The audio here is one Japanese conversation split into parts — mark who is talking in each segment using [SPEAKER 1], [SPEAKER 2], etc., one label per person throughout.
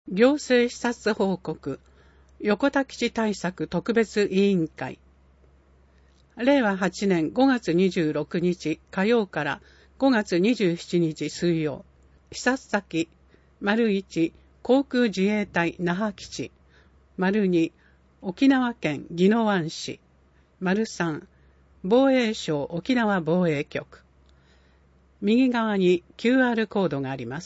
[SPEAKER 1] 行政視察報告、横田基地対策特別委員会。令和8年5月26日火曜から5月27日水曜。視察先、1、航空自衛隊那覇基地。2、沖縄県宜野湾市。3、防衛省沖縄防衛局。右側に QR コードがあります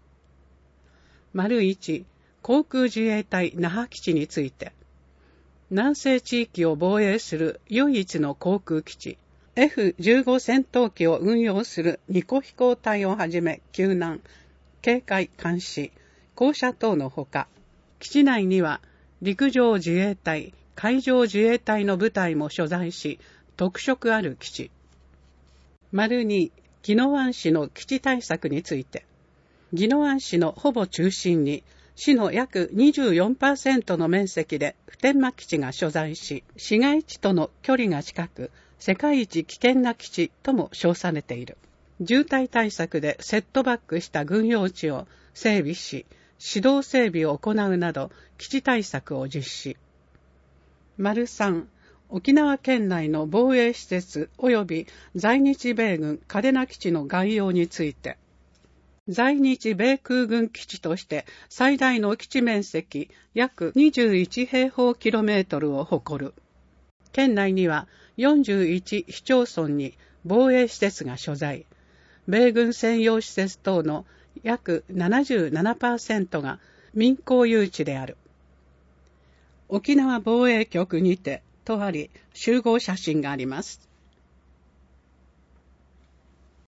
[SPEAKER 1] 。1、航空自衛隊那覇基地について、南西地域を防衛する唯一の航空基地、F-15 戦闘機を運用する2個飛行隊をはじめ救難、警戒監視、降車等のほか、基地内には陸上自衛隊、海上自衛隊の部隊も所在し、特色ある基地。2、宜野湾市の基地対策について、宜野湾市のほぼ中心に、市の約 24% の面積で普天間基地が所在し、市街地との距離が近く、世界一危険な基地とも称されている。渋滞対策でセットバックした軍用地を整備し、指導整備を行うなど、基地対策を実施。3、沖縄県内の防衛施設及び在日米軍嘉手納基地の概要について、在日米空軍基地として最大の基地面積約21平方キロメートルを誇る。県内には41市町村に防衛施設が所在。米軍専用施設等の約 77% が民公有地である。沖縄防衛局にてとあり集合写真があります。